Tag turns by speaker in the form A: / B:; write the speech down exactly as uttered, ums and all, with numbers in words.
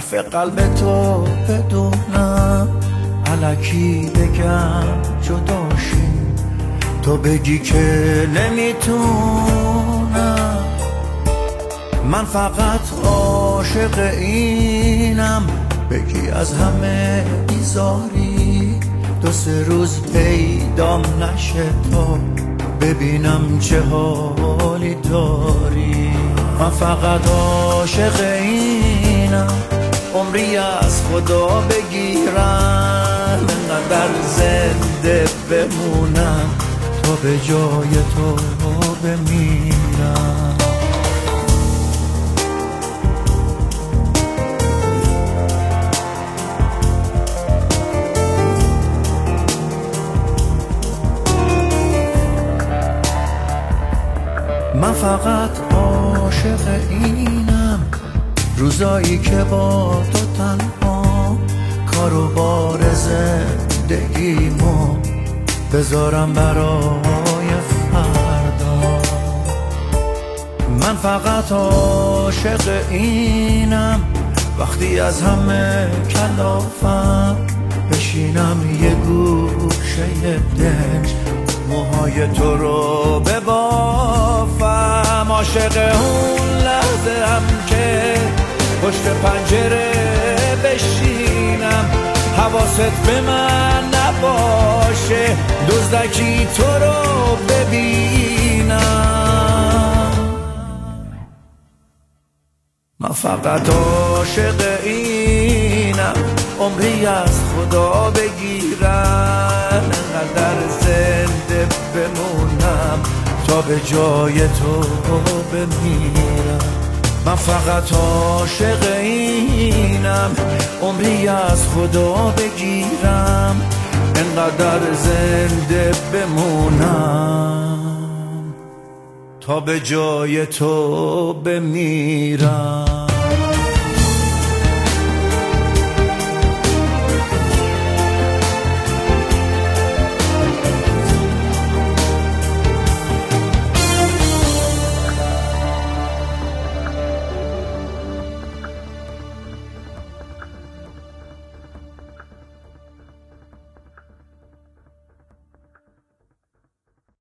A: حرف قلب تو بدونم، الکی بگم جداشیم، تو بگی که نمیتونم. من فقط عاشق اینم، بگی از همه بیزاری، دو سه روز پیدام نشه تا ببینم چه حالی داری. من فقط عاشق اینم، عمری از خدا بگیرم، انقدر زنده بمونم تا به جای تو بمیرم. من فقط عاشق اینم، روزایی که با تو تنها، کار و بار زندگیمو بذارم برای فردا. من فقط عاشق اینم، وقتی از همه کلافم بشینم یه گوشه دنج، موهای تو رو ببافم. عاشق اون لحظه هم که پشت پنجره بشینم، حواست به من نباشه، دزدکی تو رو ببینم. من فقط عاشق اینم، عمری از خدا بگیرم، انقدر زنده بمونم تا به جای تو بمیرم. من فقط عاشق اینم، عمری از خدا بگیرم، انقدر زنده بمونم تا به جای تو بمیرم.